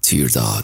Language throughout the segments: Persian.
تیرداد.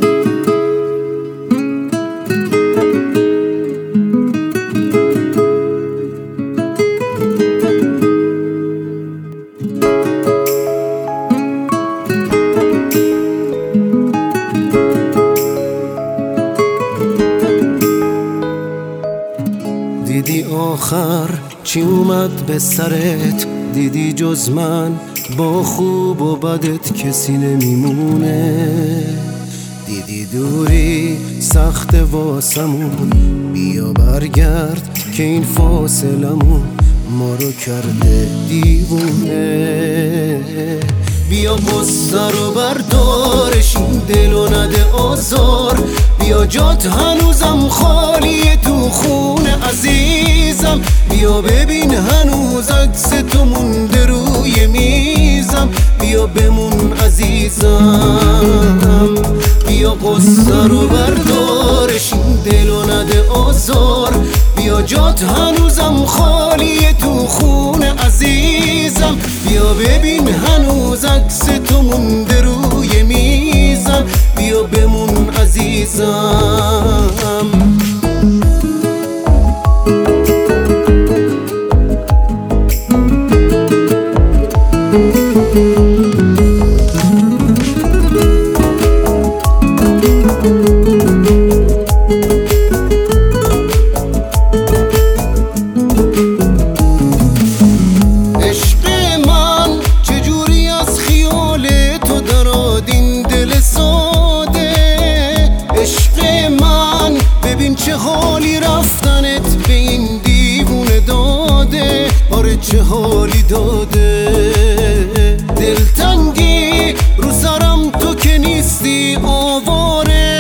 دیدی آخر چی اومد به سرت؟ دیدی جز من با خوب و بدت کسی نمیمونه؟ دیدی دوری سخت واسمون، بیا برگرد که این فاصلمون ما رو کرده دیوونه. بیا قصه رو بردارش، این دلو نده آزار، بیا جات هنوزم خالیه تو خونه عزیزم، بیا ببین هنوز عکس تو مونده روی میزم، بیا بمون عزیزم. بیا قصه رو بردارش، این دلو نده آزار، بیا جات هنوزم خالیه تو خونه عزیزم، بیا ببین هنوز عکس تو مونده روی میزم، بیا بمون عزیزم. چه حالی رفتنت به این دیوونه داده، آره چه حالی داده. دلتنگی رو سرم تو که نیستی آواره،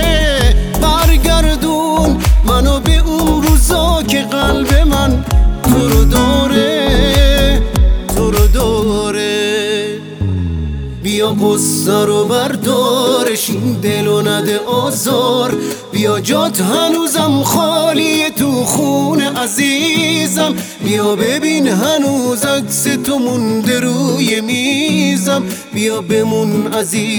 برگردون منو به اون روزا که قلب من تو رو داره، تو رو داره. بیا قصه رو بردارش، این دلو نده آزار، بیا جات هنوزم خالیه تو خونه عزیزم، بیا ببین هنوز عکس تو مونده روی میزم، بیا بمون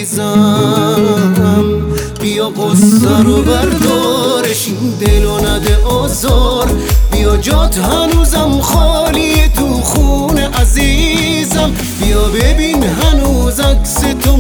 عزیزم. بیا قصه رو بردارش، این دلو نده آزار، بیا جات هنوزم خالیه تو خونه عزیزم، بیا ببین هنوز عکس تو